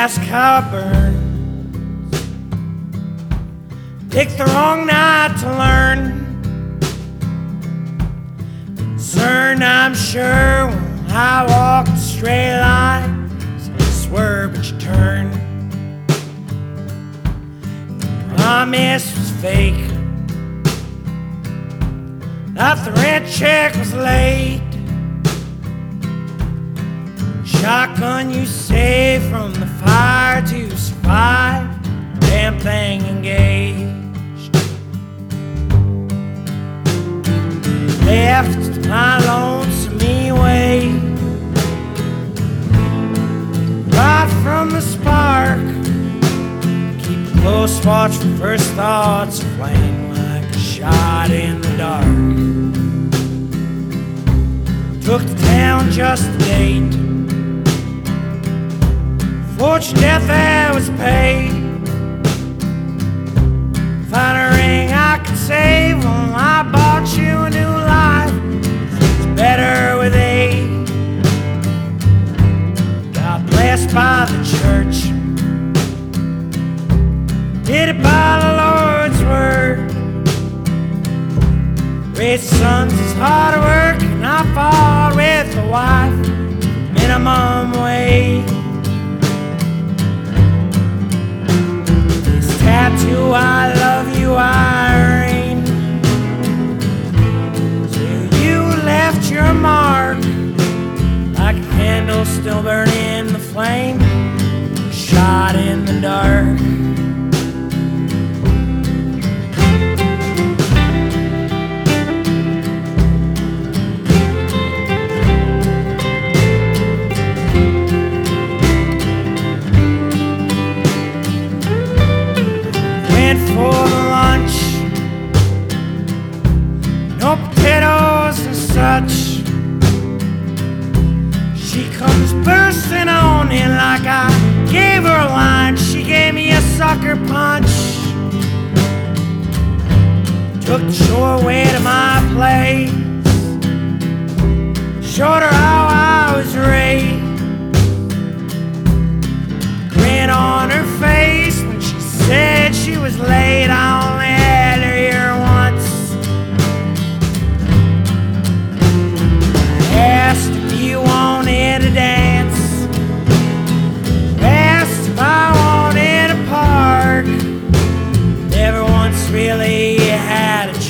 ask how it burns. Picked the wrong night to learn. Concerned, I'm sure, when I walked the straight lines. Swerve, but you turn. Promise was fake. Thought the rent check was late. Shotgun you saved from the fire to survive. Damn thing engaged. Left my lonesome way. Right from the spark. Keep a close watch for first thoughts. Flame like a shot in the dark. Took the town just a date. Fortune death that was paid. Find a ring I could save. Well, I bought you a new life. It's better with age. Got blessed by the church. Did it by the Lord's word. Raised sons is hard work, and I fought with a wife. Minimum wage. Tattoo, I love you, Irene. Till you left your mark. Like a candle still burning the flame. Shot in the dark. For the lunch, no potatoes and such. She comes bursting on in like I gave her a line. She gave me a sucker punch. Took the shore way to my place. Showed her how I was raised. Grin on her face when she said she was late. I only had her here once. I asked if you wanted to dance. Asked if I wanted a park. Never once really had a